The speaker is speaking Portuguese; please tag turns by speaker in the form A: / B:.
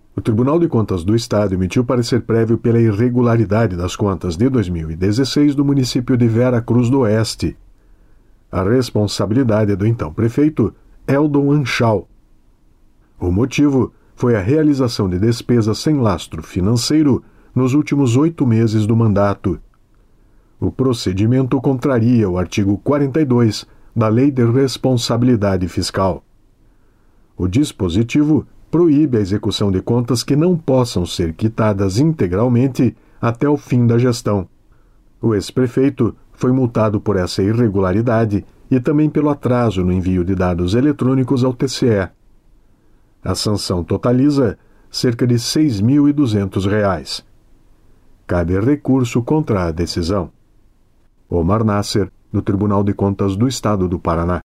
A: O Tribunal de Contas do Estado emitiu parecer prévio pela irregularidade das contas de 2016 do município de Vera Cruz do Oeste. A responsabilidade é do então prefeito Eldon Anchal. O motivo foi a realização de despesas sem lastro financeiro nos últimos 8 meses do mandato. O procedimento contraria o artigo 42 da Lei de Responsabilidade Fiscal. O dispositivo proíbe a execução de contas que não possam ser quitadas integralmente até o fim da gestão. O ex-prefeito foi multado por essa irregularidade e também pelo atraso no envio de dados eletrônicos ao TCE. A sanção totaliza cerca de R$ 6.200. Cabe recurso contra a decisão. Omar Nasser, do Tribunal de Contas do Estado do Paraná.